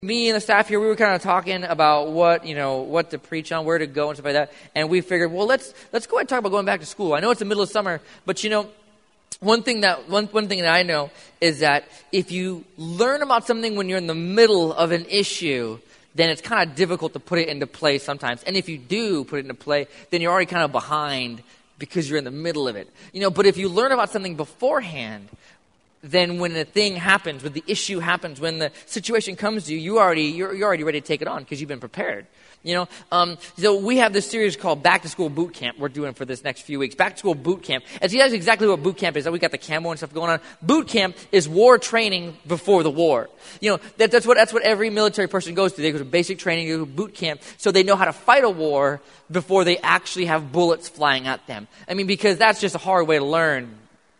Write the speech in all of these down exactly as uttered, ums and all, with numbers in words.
Me and the staff here, we were kind of talking about what, you know, what to preach on, where to go and stuff like that. And we figured, well, let's let's go ahead and talk about going back to school. I know it's the middle of summer, but you know, one thing that one one thing that I know is that if you learn about something when you're in the middle of an issue, then it's kind of difficult to put it into play sometimes. And if you do put it into play, then you're already kind of behind because you're in the middle of it. You know, but if you learn about something beforehand, then when the thing happens, when the issue happens, when the situation comes to you, you already you're, you're already ready to take it on because you've been prepared. You know, um, so we have this series called Back to School Boot Camp. We're doing for this next few weeks. Back to School Boot Camp. And see, that's exactly what boot camp is. We got the camo and stuff going on. Boot camp is war training before the war. You know, that, that's what that's what every military person goes to. They go to basic training, they go to boot camp, so they know how to fight a war before they actually have bullets flying at them. I mean, because that's just a hard way to learn,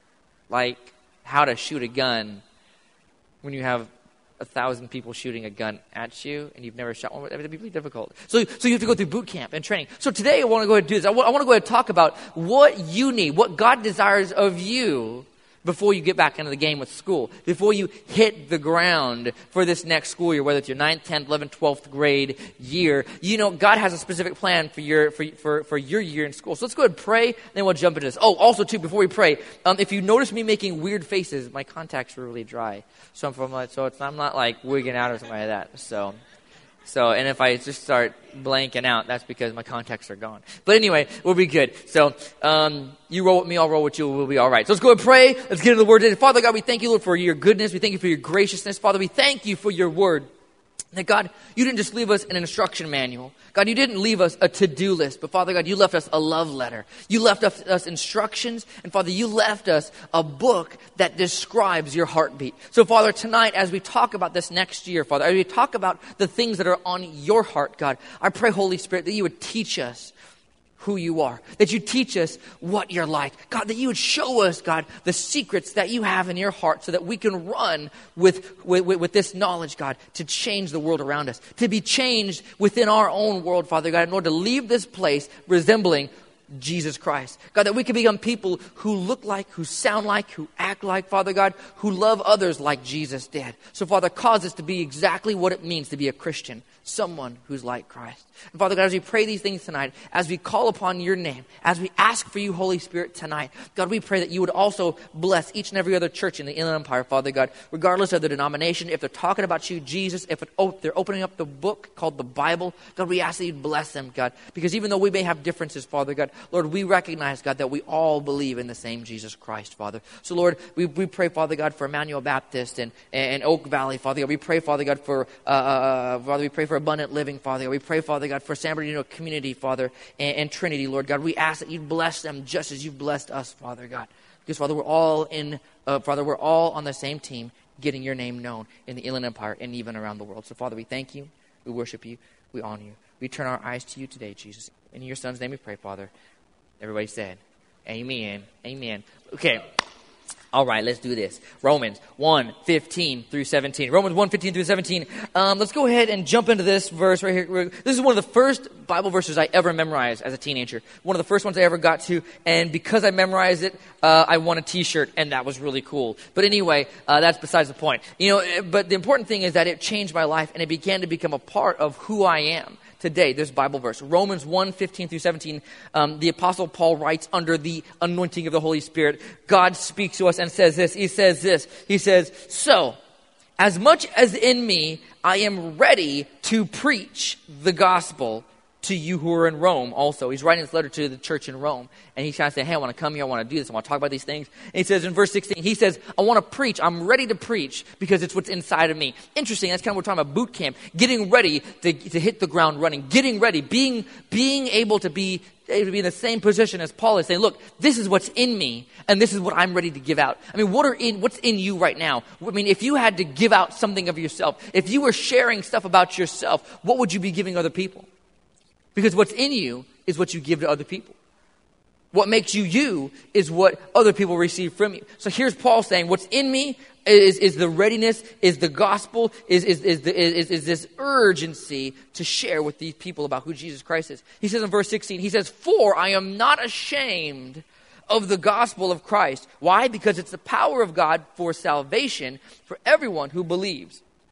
like, how to shoot a gun when you have a thousand people shooting a gun at you and you've never shot one. It would be really difficult. So, so you have to go through boot camp and training. So today I want to go ahead and do this. I want, I want to go ahead and talk about what you need, what God desires of you before you get back into the game with school, before you hit the ground for this next school year, whether it's your ninth, tenth, eleventh, twelfth grade year. You know, God has a specific plan for your for for, for your year in school. So let's go ahead and pray, then we'll jump into this. Oh, also, too, before we pray, um, if you notice me making weird faces, my contacts are really dry. So I'm, from, like, so it's, I'm not, like, wigging out or something like that. So... So, and if I just start blanking out, that's because my contacts are gone. But anyway, we'll be good. So, um, you roll with me, I'll roll with you, we'll be all right. So let's go and pray. Let's get into the word today. Father God, we thank you, Lord, for your goodness. We thank you for your graciousness. Father, we thank you for your word. That God, you didn't just leave us an instruction manual. God, you didn't leave us a to-do list. But Father God, you left us a love letter. You left us, us instructions. And Father, you left us a book that describes your heartbeat. So Father, tonight as we talk about this next year, Father, as we talk about the things that are on your heart, God, I pray, Holy Spirit, that you would teach us who you are, that you teach us what you're like. God, that you would show us, God, the secrets that you have in your heart so that we can run with, with, with this knowledge, God, to change the world around us, to be changed within our own world, Father God, in order to leave this place resembling Jesus Christ. God, that we can become people who look like, who sound like, who act like, Father God, who love others like Jesus did. So, Father, cause us to be exactly what it means to be a Christian, someone who's like Christ. And Father God, as we pray these things tonight, as we call upon your name, as we ask for you, Holy Spirit, tonight, God, we pray that you would also bless each and every other church in the Inland Empire, Father God, regardless of their denomination. If they're talking about you, Jesus, if it, oh, they're opening up the book called the Bible, God, we ask that you'd bless them, God, because even though we may have differences, Father God, Lord, we recognize, God, that we all believe in the same Jesus Christ, Father. So, Lord, we, we pray, Father God, for Emmanuel Baptist and, and Oak Valley, Father God. We pray, Father God, for, uh, uh, Father, we pray for Abundant Living, Father God. We pray, Father God, for San Bernardino Community, Father, and, and Trinity, Lord God. We ask that you bless them just as you've blessed us, Father God. Because, Father, we're all in, uh, Father, we're all on the same team, getting your name known in the Inland Empire and even around the world. So, Father, we thank you, we worship you, we honor you. We turn our eyes to you today, Jesus. In your Son's name we pray, Father. Everybody said, amen, amen. Okay. All right, let's do this. Romans one, fifteen through seventeen. Romans one, fifteen through seventeen. Um, let's go ahead and jump into this verse right here. This is one of the first Bible verses I ever memorized as a teenager. One of the first ones I ever got to. And because I memorized it, uh, I won a t-shirt, and that was really cool. But anyway, uh, that's besides the point. You know, but the important thing is that it changed my life, and it began to become a part of who I am. Today, this Bible verse, Romans one, fifteen through seventeen, um, the Apostle Paul writes under the anointing of the Holy Spirit. God speaks to us and says this. He says this. He says, so, as much as in me, I am ready to preach the gospel to you who are in Rome also. He's writing this letter to the church in Rome. And he's trying to say, hey, I want to come here. I want to do this. I want to talk about these things. And he says in verse sixteen, he says, I want to preach. I'm ready to preach because it's what's inside of me. Interesting. That's kind of what we're talking about, boot camp. Getting ready to, to hit the ground running. Getting ready. Being, being able to be, able to be in the same position as Paul is saying, look, this is what's in me. And this is what I'm ready to give out. I mean, what are in, what's in you right now? I mean, if you had to give out something of yourself, if you were sharing stuff about yourself, what would you be giving other people? Because what's in you is what you give to other people. What makes you you is what other people receive from you. So here's Paul saying, what's in me is, is the readiness, is the gospel, is, is, is, the, is, is this urgency to share with these people about who Jesus Christ is. He says in verse sixteen, he says, for I am not ashamed of the gospel of Christ. Why? Because it's the power of God for salvation for everyone who believes.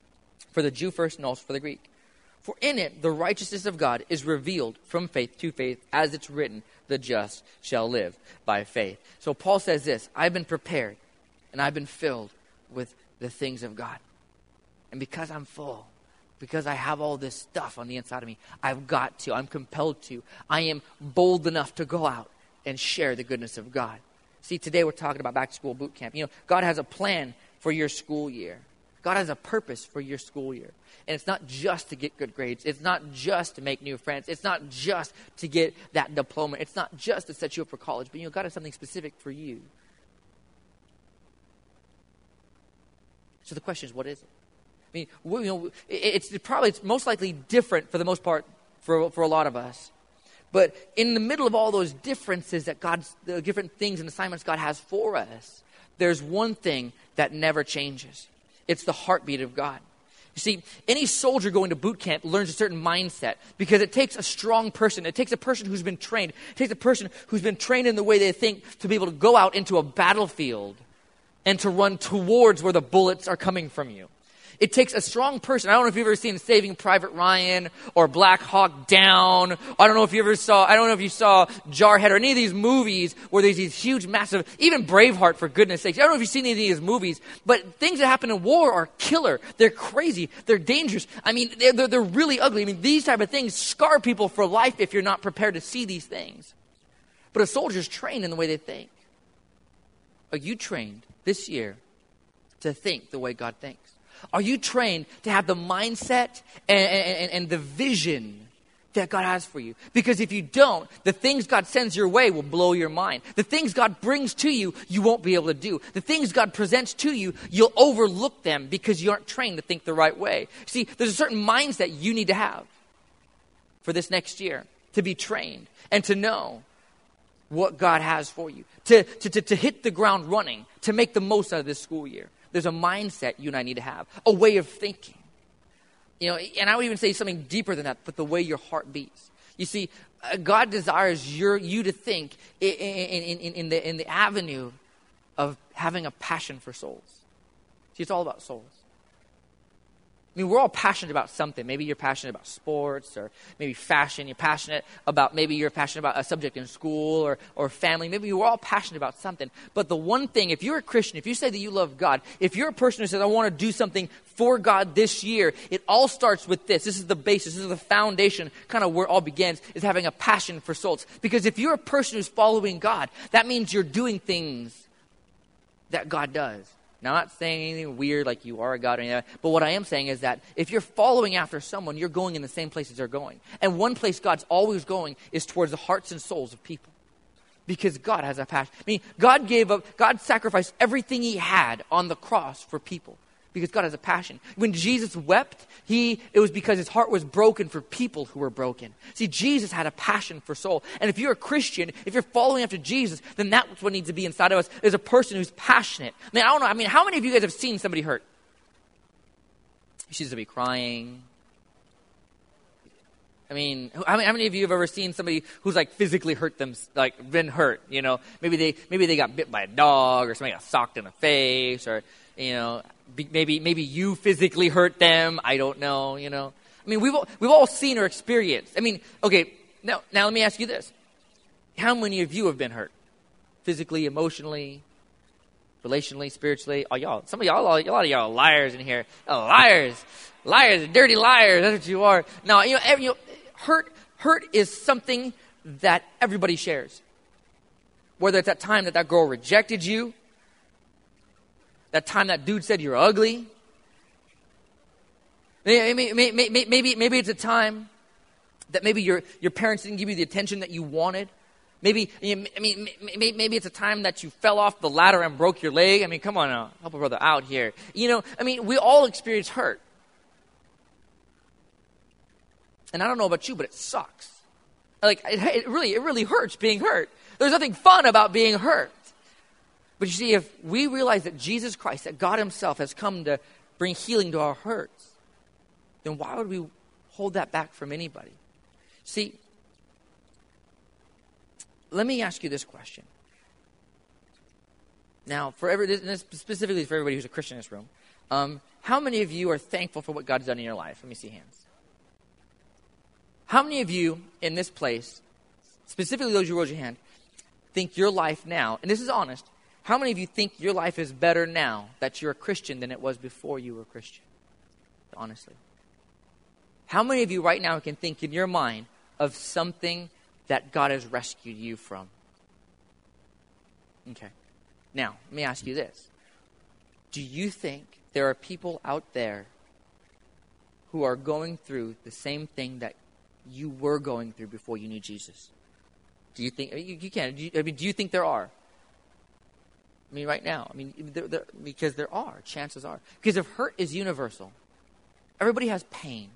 for the Jew first and also for the Greek. For in it the righteousness of God is revealed from faith to faith, as it's written, the just shall live by faith. So Paul says this, I've been prepared and I've been filled with the things of God. And because I'm full, because I have all this stuff on the inside of me, I've got to, I'm compelled to, I am bold enough to go out and share the goodness of God. See, today we're talking about back to school boot camp. You know, God has a plan for your school year. God has a purpose for your school year. And it's not just to get good grades. It's not just to make new friends. It's not just to get that diploma. It's not just to set you up for college. But, you know, God has something specific for you. So the question is, what is it? I mean, we, you know, it's probably, it's most likely different for the most part for, for a lot of us. But in the middle of all those differences that God's, the different things and assignments God has for us, there's one thing that never changes. It's the heartbeat of God. You see, any soldier going to boot camp learns a certain mindset because it takes a strong person. It takes a person who's been trained. It takes a person who's been trained in the way they think to be able to go out into a battlefield and to run towards where the bullets are coming from you. It takes a strong person. I don't know if you've ever seen Saving Private Ryan or Black Hawk Down. I don't know if you ever saw, I don't know if you saw Jarhead or any of these movies where there's these huge, massive, even Braveheart, for goodness sakes. I don't know if you've seen any of these movies, but things that happen in war are killer. They're crazy. They're dangerous. I mean, they're, they're, they're really ugly. I mean, these type of things scar people for life if you're not prepared to see these things. But a soldier's trained in the way they think. Are you trained this year to think the way God thinks? Are you trained to have the mindset and, and, and the vision that God has for you? Because if you don't, the things God sends your way will blow your mind. The things God brings to you, you won't be able to do. The things God presents to you, you'll overlook them because you aren't trained to think the right way. See, there's a certain mindset you need to have for this next year, to be trained and to know what God has for you, to, to, to, to hit the ground running, to make the most out of this school year. There's a mindset you and I need to have, a way of thinking. You know, and I would even say something deeper than that, but the way your heart beats. You see, uh, God desires your, you to think in, in, in, in, the, in the avenue of having a passion for souls. See, it's all about souls. I mean, we're all passionate about something. Maybe you're passionate about sports or maybe fashion. You're passionate about, maybe you're passionate about a subject in school or, or family. Maybe we're all passionate about something. But the one thing, if you're a Christian, if you say that you love God, if you're a person who says, I want to do something for God this year, it all starts with this. This is the basis. This is the foundation, kind of where it all begins, is having a passion for souls. Because if you're a person who's following God, that means you're doing things that God does. Now, I'm not saying anything weird like you are a God or anything, but what I am saying is that if you're following after someone, you're going in the same places they're going. And one place God's always going is towards the hearts and souls of people. Because God has a passion. I mean, God gave up, God sacrificed everything he had on the cross for people. Because God has a passion. When Jesus wept, he it was because his heart was broken for people who were broken. See, Jesus had a passion for soul. And if you're a Christian, if you're following after Jesus, then that's what needs to be inside of us, is a person who's passionate. I mean, I don't know. I mean, how many of you guys have seen somebody hurt? You see somebody crying. I mean, how many, how many of you have ever seen somebody who's like physically hurt them, like been hurt? You know, maybe they maybe they got bit by a dog, or somebody got socked in the face, or you know, maybe maybe you physically hurt them. I don't know. You know, I mean, we've all, we've all seen or experienced. I mean, okay, now now let me ask you this: how many of you have been hurt, physically, emotionally, relationally, spiritually? Oh, y'all, some of y'all, a lot of y'all are liars in here. Oh, liars, liars, dirty liars. That's what you are. Now, you know, every, you know hurt hurt is something that everybody shares. Whether it's that time that that girl rejected you, that time that dude said you're ugly. Maybe, maybe, maybe, maybe it's a time that maybe your, your parents didn't give you the attention that you wanted. Maybe, I mean, maybe, maybe it's a time that you fell off the ladder and broke your leg. I mean, come on now, help a brother out here. You know, I mean, we all experience hurt. And I don't know about you, but it sucks. Like, it, it really, it really hurts being hurt. There's nothing fun about being hurt. But you see, if we realize that Jesus Christ, that God himself has come to bring healing to our hurts, then why would we hold that back from anybody? See, let me ask you this question. Now, for every, this specifically for everybody who's a Christian in this room, um, how many of you are thankful for what God's done in your life? Let me see hands. How many of you in this place, specifically those who raised your hand, think your life now, and this is honest, how many of you think your life is better now that you're a Christian than it was before you were a Christian? Honestly. How many of you right now can think in your mind of something that God has rescued you from? Okay. Now, let me ask you this. Do you think there are people out there who are going through the same thing that you were going through before you knew Jesus? Do you think, you, you can, do you, I mean, do you think there are? I mean, right now, I mean, there, there, because there are, chances are. Because if hurt is universal, everybody has pain,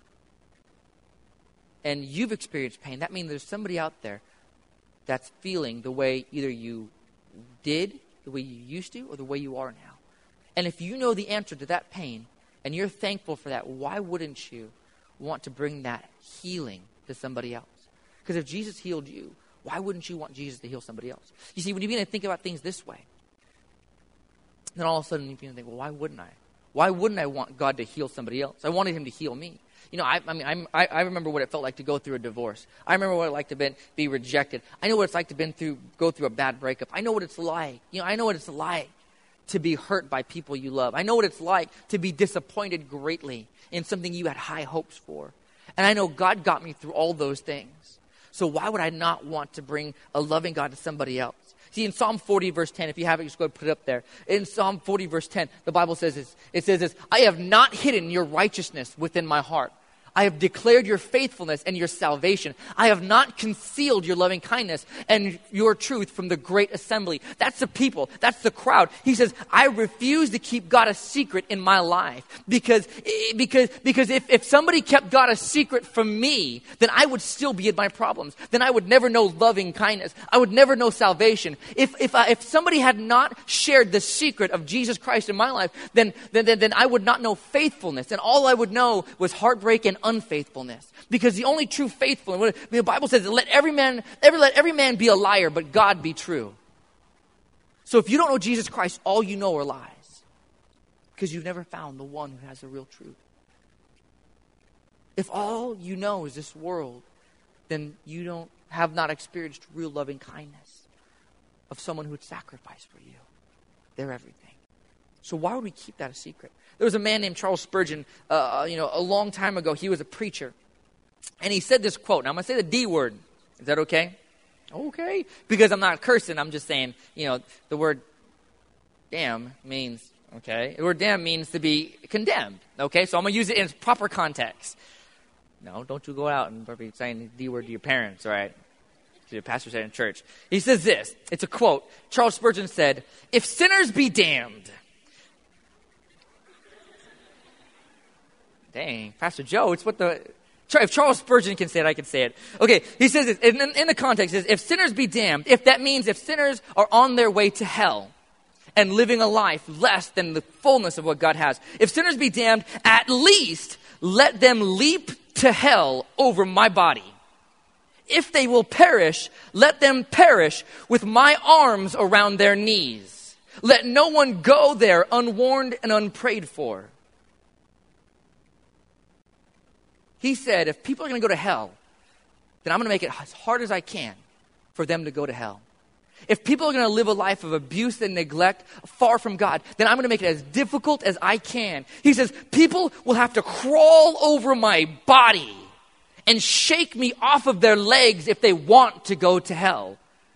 and you've experienced pain, that means there's somebody out there that's feeling the way either you did, the way you used to, or the way you are now. And if you know the answer to that pain, and you're thankful for that, why wouldn't you want to bring that healing to somebody else? Because if Jesus healed you, why wouldn't you want Jesus to heal somebody else? You see, when you begin to think about things this way, then all of a sudden you begin to think, well, why wouldn't I? Why wouldn't I want God to heal somebody else? I wanted him to heal me. You know, I, I mean, I'm, I, I remember what it felt like to go through a divorce. I remember what it like to be, be rejected. I know what it's like to been through, go through a bad breakup. I know what it's like. You know, I know what it's like to be hurt by people you love. I know what it's like to be disappointed greatly in something you had high hopes for. And I know God got me through all those things. So why would I not want to bring a loving God to somebody else? See, in Psalm forty, verse ten, if you have it, just go ahead and put it up there. In Psalm forty, verse ten, the Bible says this. It says this, I have not hidden your righteousness within my heart. I have declared your faithfulness and your salvation. I have not concealed your loving kindness and your truth from the great assembly. That's the people. That's the crowd. He says, I refuse to keep God a secret in my life because, because, because if, if somebody kept God a secret from me, then I would still be in my problems. Then I would never know loving kindness. I would never know salvation. If, if, I, if somebody had not shared the secret of Jesus Christ in my life, then, then, then, then I would not know faithfulness. And all I would know was heartbreak and unfaithfulness, because the only true faithfulness, I mean, the Bible says, let every man, every, let every man be a liar, but God be true. So if you don't know Jesus Christ, all you know are lies, because you've never found the one who has the real truth. If all you know is this world, then you don't have not experienced real loving kindness of someone who would sacrifice for you. They're everything. So why would we keep that a secret? There was a man named Charles Spurgeon, uh, you know, a long time ago. He was a preacher. And he said this quote. Now, I'm going to say the D word. Is that okay? Okay. Because I'm not cursing. I'm just saying, you know, the word damn means, okay. The word damn means to be condemned. Okay. So I'm going to use it in its proper context. No, don't you go out and be saying the D word to your parents, all right? To your pastor said in church. He says this. It's a quote. Charles Spurgeon said, if sinners be damned. Dang, Pastor Joe, it's what the... If Charles Spurgeon can say it, I can say it. Okay, he says this, in, in the context, is if sinners be damned, if that means if sinners are on their way to hell and living a life less than the fullness of what God has, if sinners be damned, at least let them leap to hell over my body. If they will perish, let them perish with my arms around their knees. Let no one go there unwarned and unprayed for. He said, if people are going to go to hell, then I'm going to make it as hard as I can for them to go to hell. If people are going to live a life of abuse and neglect far from God, then I'm going to make it as difficult as I can. He says, people will have to crawl over my body and shake me off of their legs if they want to go to hell.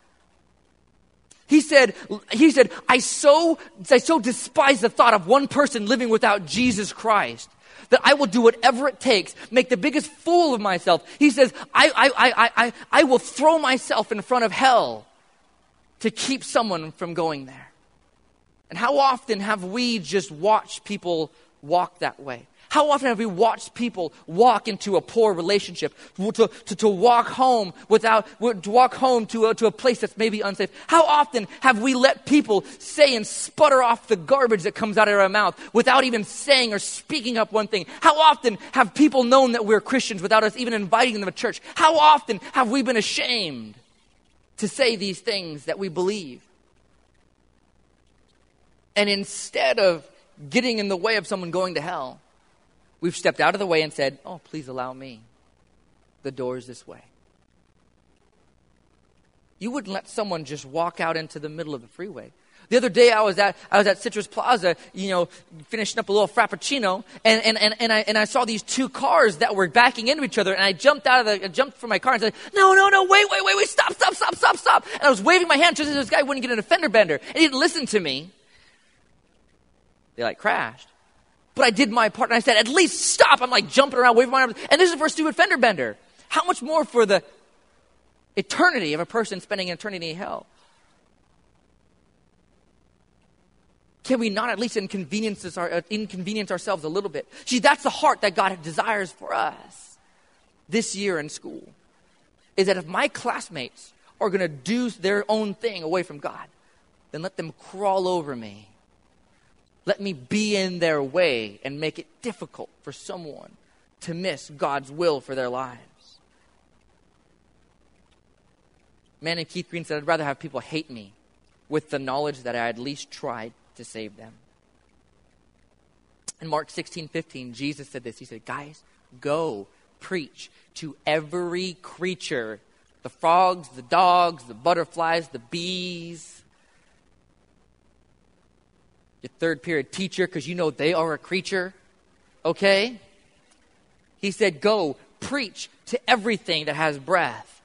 He said, he said, I so, I so despise the thought of one person living without Jesus Christ that I will do whatever it takes, make the biggest fool of myself. He says, I, I, I, I, I will throw myself in front of hell to keep someone from going there. And how often have we just watched people walk that way? How often have we watched people walk into a poor relationship, to, to, to walk home without, to walk home to a, to a place that's maybe unsafe? How often have we let people say and sputter off the garbage that comes out of our mouth without even saying or speaking up one thing? How often have people known that we're Christians without us even inviting them to church? How often have we been ashamed to say these things that we believe? And instead of getting in the way of someone going to hell. We've stepped out of the way and said, oh, please allow me. The door is this way. You wouldn't let someone just walk out into the middle of the freeway. The other day I was at I was at Citrus Plaza, you know, finishing up a little frappuccino, and, and, and, and I and I saw these two cars that were backing into each other, and I jumped out of the I jumped from my car and said, No, no, no, wait, wait, wait, wait, stop, stop, stop, stop, stop. And I was waving my hand just as this guy wouldn't get in a fender bender. And he didn't listen to me. They like crashed. But I did my part and I said, at least stop. I'm like jumping around, waving my arms, and this is for a stupid fender bender. How much more for the eternity of a person spending an eternity in hell? Can we not at least inconvenience, our, uh, inconvenience ourselves a little bit? See, that's the heart that God desires for us this year in school. Is that if my classmates are going to do their own thing away from God, then let them crawl over me. Let me be in their way and make it difficult for someone to miss God's will for their lives. A man named Keith Green said, I'd rather have people hate me with the knowledge that I at least tried to save them. In Mark sixteen fifteen, Jesus said this. He said, guys, go preach to every creature. The frogs, the dogs, the butterflies, the bees. Your third period teacher, because you know they are a creature. Okay? He said, go preach to everything that has breath.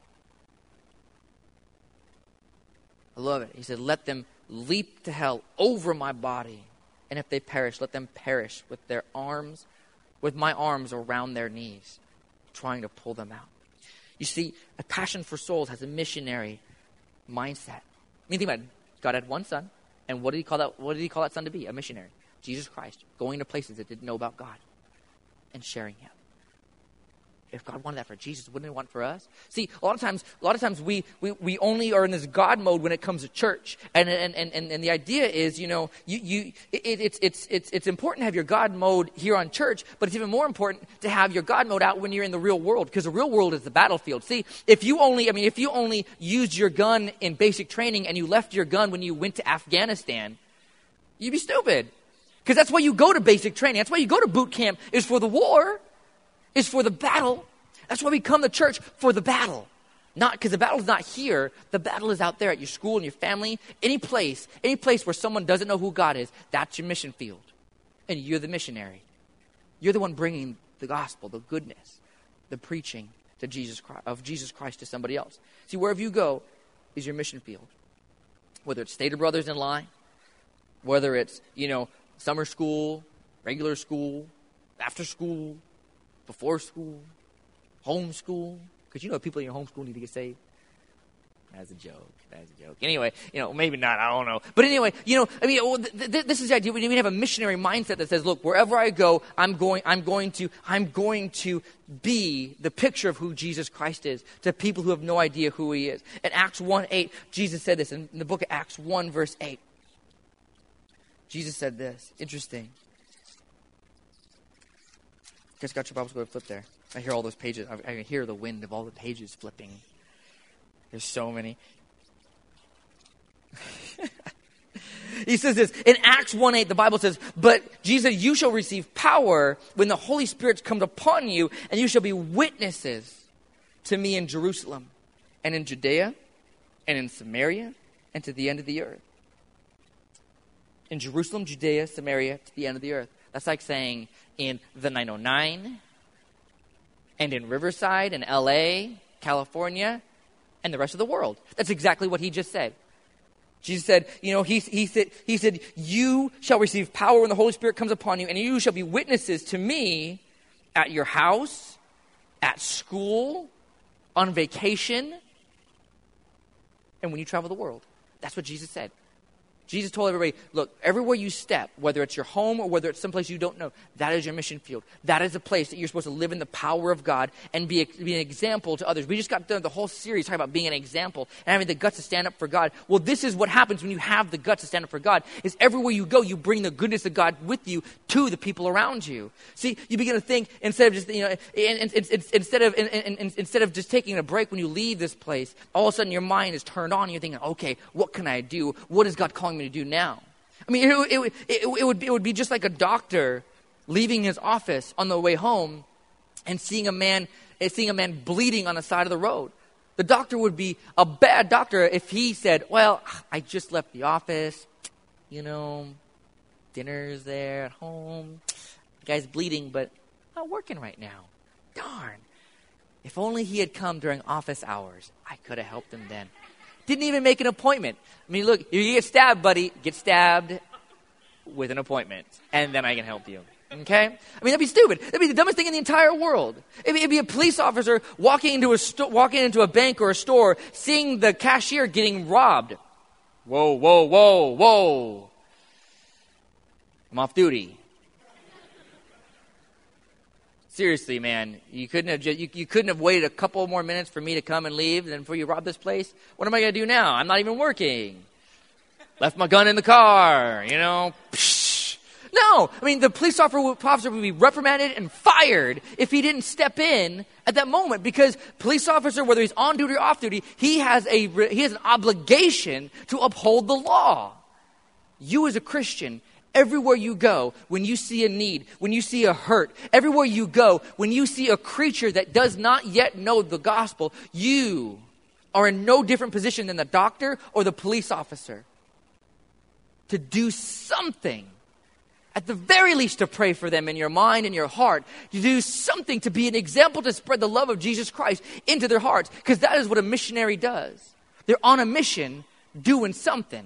I love it. He said, let them leap to hell over my body. And if they perish, let them perish with their arms, with my arms around their knees, trying to pull them out. You see, a passion for souls has a missionary mindset. I mean, think about it. God had one son, and what did he call that? What did he call that son to be? A missionary. Jesus Christ, going to places that didn't know about God and sharing him. If God wanted that for Jesus, wouldn't he want for us? See, a lot of times, a lot of times we, we, we only are in this God mode when it comes to church. And and, and, and, and the idea is, you know, you, you it, it's it's it's it's important to have your God mode here on church, but it's even more important to have your God mode out when you're in the real world, because the real world is the battlefield. See, if you only, I mean, if you only used your gun in basic training and you left your gun when you went to Afghanistan, you'd be stupid. Because that's why you go to basic training. That's why you go to boot camp, is for the war. Is for the battle. That's why we come to church, for the battle. Not because the battle's not here. The battle is out there at your school and your family. Any place, any place where someone doesn't know who God is, that's your mission field. And you're the missionary. You're the one bringing the gospel, the goodness, the preaching to Jesus Christ, of Jesus Christ to somebody else. See, wherever you go is your mission field. Whether it's Stater Brothers in line, whether it's, you know, summer school, regular school, after school, before school, homeschool, because you know people in your homeschool need to get saved. That's a joke. That's a joke. Anyway, you know, maybe not. I don't know. But anyway, you know, I mean, well, th- th- this is the idea. We need to have a missionary mindset that says, look, wherever I go, I'm going, I'm going to, I'm going to be the picture of who Jesus Christ is to people who have no idea who he is. In Acts one eight, Jesus said this in the book of Acts one verse eight. Jesus said this. Interesting. You guys got your Bibles? Go ahead and flip there. I hear all those pages. I, I can hear the wind of all the pages flipping. There's so many. He says this. In Acts one eight, the Bible says, but Jesus, you shall receive power when the Holy Spirit comes upon you, and you shall be witnesses to me in Jerusalem and in Judea and in Samaria and to the end of the earth. In Jerusalem, Judea, Samaria, to the end of the earth. That's like saying in the nine oh nine and in Riverside and L A, California, and the rest of the world. That's exactly what he just said. Jesus said, you know, he, he said, he said, you shall receive power when the Holy Spirit comes upon you, and you shall be witnesses to me at your house, at school, on vacation, and when you travel the world. That's what Jesus said. Jesus told everybody, look, everywhere you step, whether it's your home or whether it's someplace you don't know, that is your mission field. That is a place that you're supposed to live in the power of God and be, a, be an example to others. We just got done the whole series talking about being an example and having the guts to stand up for God. Well, this is what happens when you have the guts to stand up for God, is everywhere you go, you bring the goodness of God with you to the people around you. See, you begin to think, instead of just, you know, in, in, in, instead of in, in, instead of just taking a break when you leave this place, all of a sudden your mind is turned on and you're thinking, okay, what can I do? What is God calling me to do now? I mean, it, it, it, it, would, it would be just like a doctor leaving his office on the way home and seeing a man, seeing a man bleeding on the side of the road. The doctor would be a bad doctor if he said, well, I just left the office, you know, dinner's there at home, the guy's bleeding, but not working right now. Darn. If only he had come during office hours, I could have helped him then. Didn't even make an appointment. I mean, look, if you get stabbed, buddy, get stabbed with an appointment, and then I can help you. Okay? I mean, that'd be stupid. That'd be the dumbest thing in the entire world. It'd be, it'd be a police officer walking into a sto- walking into a bank or a store, seeing the cashier getting robbed. Whoa, whoa, whoa, whoa. I'm off duty. Seriously, man, you couldn't have just, you, you couldn't have waited a couple more minutes for me to come and leave and before you rob this place? What am I going to do now? I'm not even working. Left my gun in the car, you know. Psh. No, I mean, the police officer would be reprimanded and fired if he didn't step in at that moment, because police officer, whether he's on duty or off duty, he has a he has an obligation to uphold the law. You as a Christian, everywhere you go, when you see a need, when you see a hurt, everywhere you go, when you see a creature that does not yet know the gospel, you are in no different position than the doctor or the police officer to do something. At the very least, to pray for them in your mind and your heart, to do something to be an example to spread the love of Jesus Christ into their hearts, because that is what a missionary does. They're on a mission doing something.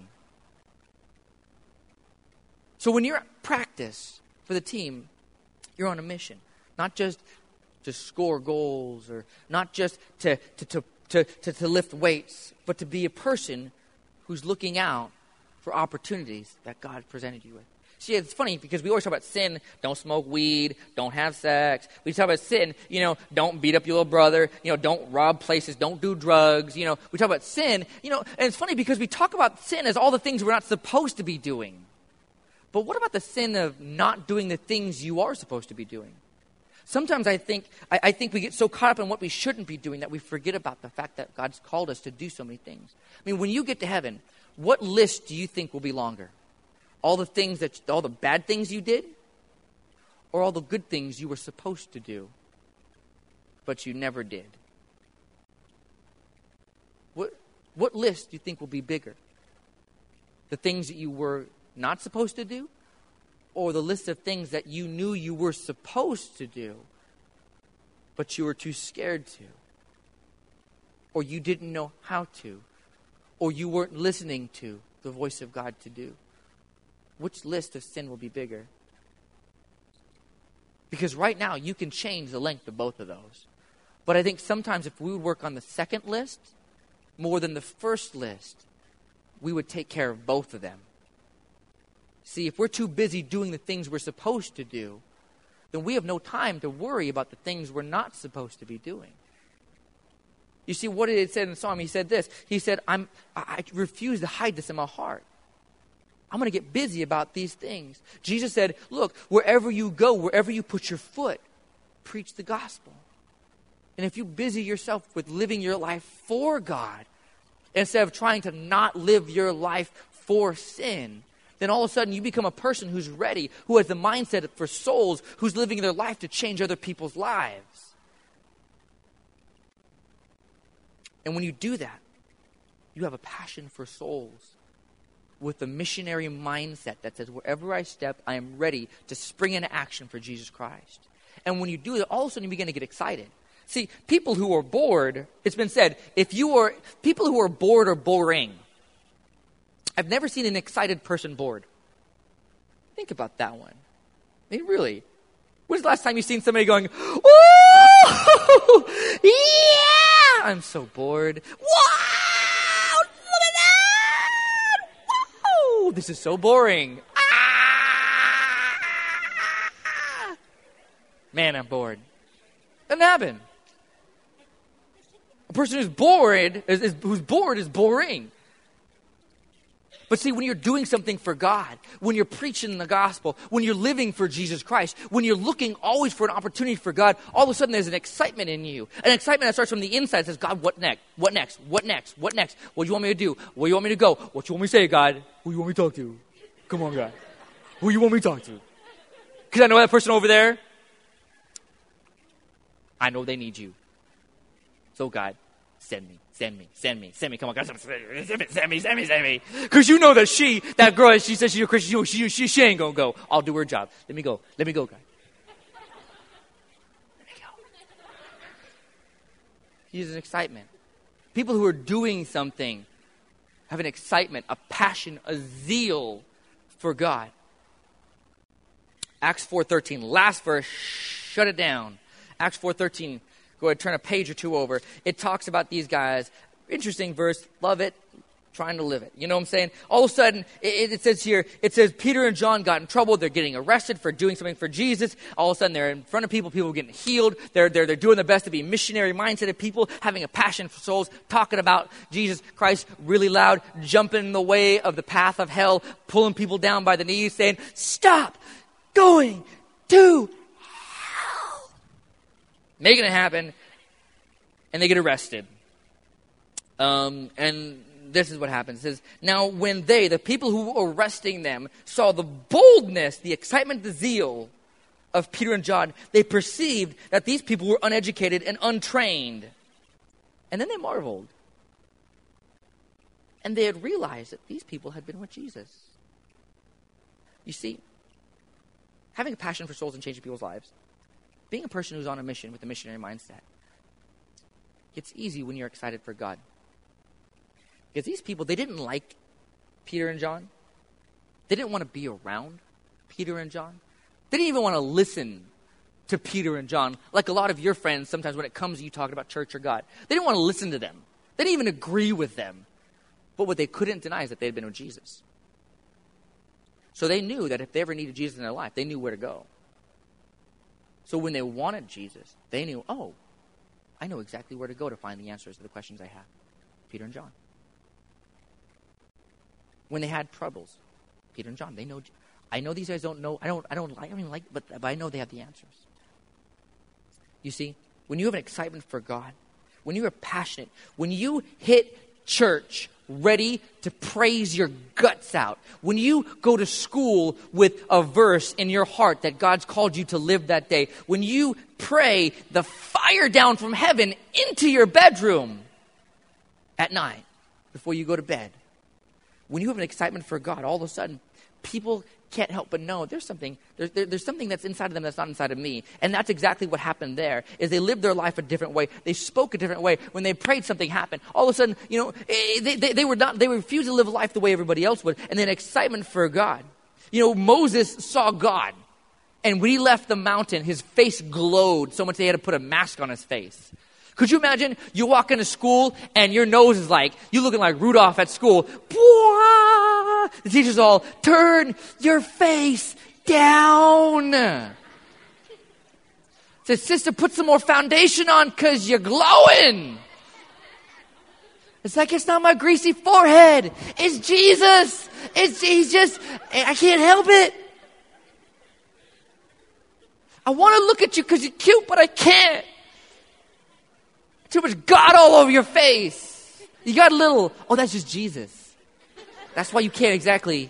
So when you're at practice for the team, you're on a mission. Not just to score goals or not just to, to, to, to, to, to lift weights, but to be a person who's looking out for opportunities that God presented you with. See, it's funny because we always talk about sin. Don't smoke weed. Don't have sex. We talk about sin. You know, don't beat up your little brother. You know, don't rob places. Don't do drugs. You know, we talk about sin. You know, and it's funny because we talk about sin as all the things we're not supposed to be doing. But what about the sin of not doing the things you are supposed to be doing? Sometimes I think I, I think we get so caught up in what we shouldn't be doing that we forget about the fact that God's called us to do so many things. I mean, when you get to heaven, what list do you think will be longer? All the things that, all the bad things you did, or all the good things you were supposed to do, but you never did? What what list do you think will be bigger? The things that you were not supposed to do, or the list of things that you knew you were supposed to do, but you were too scared to, or you didn't know how to, or you weren't listening to the voice of God to do? Which list of sin will be bigger? Because right now, you can change the length of both of those. But I think sometimes if we would work on the second list more than the first list, we would take care of both of them. See, if we're too busy doing the things we're supposed to do, then we have no time to worry about the things we're not supposed to be doing. You see, what did it say in the Psalm? He said this. He said, I'm, I refuse to hide this in my heart. I'm going to get busy about these things. Jesus said, look, wherever you go, wherever you put your foot, preach the gospel. And if you busy yourself with living your life for God, instead of trying to not live your life for sin, then all of a sudden you become a person who's ready, who has the mindset for souls, who's living their life to change other people's lives. And when you do that, you have a passion for souls with a missionary mindset that says, wherever I step, I am ready to spring into action for Jesus Christ. And when you do that, all of a sudden you begin to get excited. See, people who are bored, it's been said, if you are, people who are bored are boring. I've never seen an excited person bored. Think about that one. I mean, really. When's the last time you've seen somebody going, "Woo! Yeah! I'm so bored. Wow! Look at that! Wow! This is so boring. Ah! Man, I'm bored." Doesn't happen. A person who's bored, is, is, who's bored is boring. But see, when you're doing something for God, when you're preaching the gospel, when you're living for Jesus Christ, when you're looking always for an opportunity for God, all of a sudden there's an excitement in you. An excitement that starts from the inside that says, God, what next? What next? What next? What next? What do you want me to do? Where do you want me to go? What do you want me to say, God? Who do you want me to talk to? Come on, God. Who you want me to talk to? Because I know that person over there. I know they need you. So God, send me, send me, send me, send me. Come on, God, send me, send me, send me, send me. Because you know that she, that girl, she says she's a Christian, she, she, she ain't going to go. I'll do her job. Let me go. Let me go, God. Let me go. He's an excitement. People who are doing something have an excitement, a passion, a zeal for God. Acts four thirteen, last verse, shut it down. Acts four thirteen, go ahead, turn a page or two over. It talks about these guys. Interesting verse, love it, trying to live it. You know what I'm saying? All of a sudden, it, it says here, it says Peter and John got in trouble. They're getting arrested for doing something for Jesus. All of a sudden, they're in front of people. People are getting healed. They're, they're, they're doing their best to be missionary mindset of people, having a passion for souls, talking about Jesus Christ really loud, jumping in the way of the path of hell, pulling people down by the knees, saying, stop going to hell. Making it happen, and they get arrested. Um, and this is what happens. It says, now when they, the people who were arresting them, saw the boldness, the excitement, the zeal of Peter and John, they perceived that these people were uneducated and untrained. And then they marveled. And they had realized that these people had been with Jesus. You see, having a passion for souls and changing people's lives, being a person who's on a mission with a missionary mindset, it's easy when you're excited for God. Because these people, they didn't like Peter and John. They didn't want to be around Peter and John. They didn't even want to listen to Peter and John, like a lot of your friends sometimes when it comes to you talking about church or God. They didn't want to listen to them. They didn't even agree with them. But what they couldn't deny is that they had been with Jesus. So they knew that if they ever needed Jesus in their life, they knew where to go. So when they wanted Jesus, they knew, oh, I know exactly where to go to find the answers to the questions I have. Peter and John. When they had troubles, Peter and John, they know, I know these guys don't know, I don't, I don't like, I mean, like, but, but I know they have the answers. You see, when you have an excitement for God, when you are passionate, when you hit church ready to praise your guts out, when you go to school with a verse in your heart that God's called you to live that day, when you pray the fire down from heaven into your bedroom at night before you go to bed, when you have an excitement for God, all of a sudden, people can't help but know there's something, there's, there, there's something that's inside of them that's not inside of me. And that's exactly what happened there, is they lived their life a different way. They spoke a different way. When they prayed, something happened. All of a sudden, you know, they, they, they were not, they refused to live life the way everybody else would. And then excitement for God. You know, Moses saw God. And when he left the mountain, his face glowed so much they had to put a mask on his face. Could you imagine you walk into school and your nose is like, you looking like Rudolph at school. Bwah! The teacher's all, turn your face down. Says, sister, put some more foundation on because you're glowing. It's like, it's not my greasy forehead. It's Jesus. It's, he's just, I can't help it. I want to look at you because you're cute, but I can't. Too much God all over your face. You got a little, oh, that's just Jesus. That's why you can't exactly.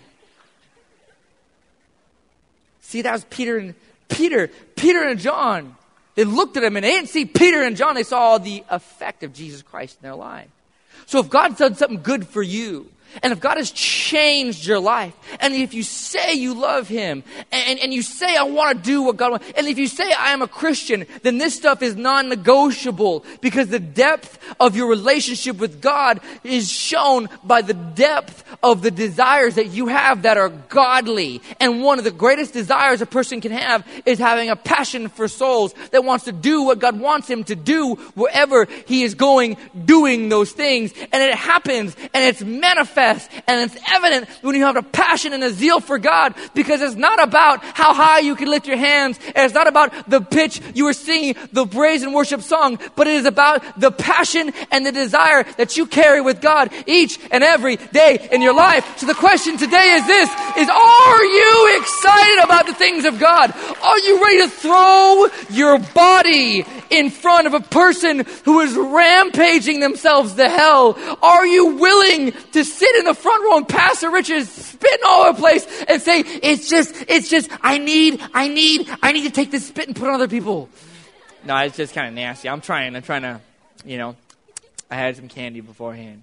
See, that was Peter and Peter, Peter and John. They looked at him and they didn't see Peter and John. They saw the effect of Jesus Christ in their life. So if God's done something good for you, and if God has changed your life, and if you say you love Him, and, and you say, I want to do what God wants, and if you say, I am a Christian, then this stuff is non-negotiable, because the depth of your relationship with God is shown by the depth of the desires that you have that are godly. And one of the greatest desires a person can have is having a passion for souls that wants to do what God wants him to do wherever he is going, doing those things. And it happens, and it's manifest. And it's evident when you have a passion and a zeal for God, because it's not about how high you can lift your hands, and it's not about the pitch you were singing the praise and worship song, but it is about the passion and the desire that you carry with God each and every day in your life. So the question today is this, is are you excited about the things of God? Are you ready to throw your body in front of a person who is rampaging themselves to hell? Are you willing to sit in the front row and Pastor Rich is spitting all over the place and say, it's just, it's just, I need, I need, I need to take this spit and put it on other people? No, it's just kind of nasty. I'm trying, I'm trying to, you know, I had some candy beforehand.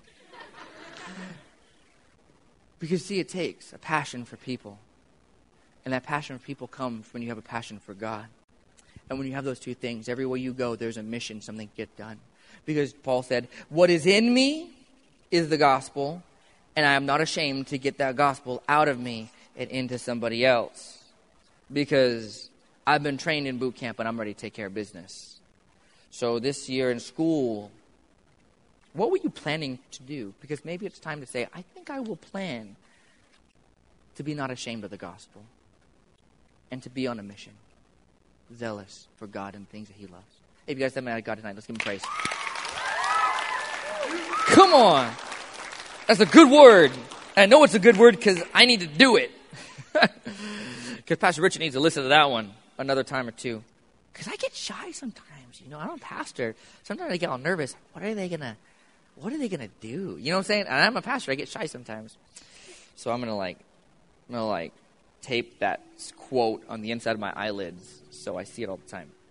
Because, see, it takes a passion for people. And that passion for people comes when you have a passion for God. And when you have those two things, everywhere you go, there's a mission, something to get done. Because Paul said, what is in me is the gospel, and I am not ashamed to get that gospel out of me and into somebody else. Because I've been trained in boot camp, and I'm ready to take care of business. So this year in school, what were you planning to do? Because maybe it's time to say, I think I will plan to be not ashamed of the gospel and to be on a mission, zealous for God and things that he loves. If you guys haven't had God tonight, let's give him praise. Come on. That's a good word. I know it's a good word because I need to do it. Because Pastor Richard needs to listen to that one another time or two. Because I get shy sometimes. You know, I don't pastor. Sometimes I get all nervous. What are they going to What are they going to do? You know what I'm saying? And I'm a pastor. I get shy sometimes. So I'm going to like, I'm going to like tape that quote on the inside of my eyelids so I see it all the time.